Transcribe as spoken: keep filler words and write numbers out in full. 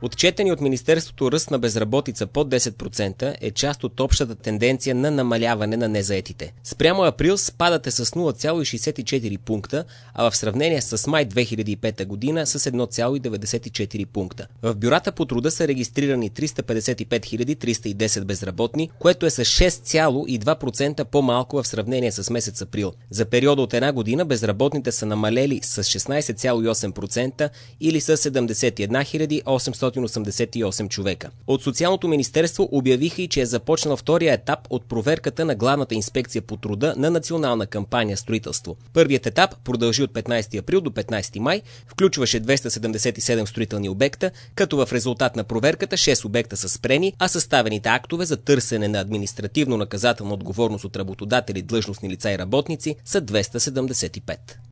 Отчетени от Министерството ръст на безработица под десет процента е част от общата тенденция на намаляване на незаетите. Спрямо април спадът е с нула цяло шейсет и четири пункта, а в сравнение с май две хиляди и пета година с едно цяло деветдесет и четири пункта. В бюрата по труда са регистрирани триста петдесет и пет хиляди триста и десет безработни, което е с шест цяло и две процента по-малко в сравнение с месец април. За периода от една година безработните са намалели с шестнадесет цяло и осем процента или с седемдесет и една хиляди осемстотин осемдесет и осем човека. От Социалното министерство обявиха и, че е започнал втория етап от проверката на Главната инспекция по труда на национална кампания строителство. Първият етап продължи от петнадесети април до петнадесети май, включваше двеста седемдесет и седем строителни обекта, като в резултат на проверката шест обекта са спрени, а съставените актове за търсене на административно-наказателна отговорност от работодатели, длъжностни лица и работници са двеста седемдесет и пет.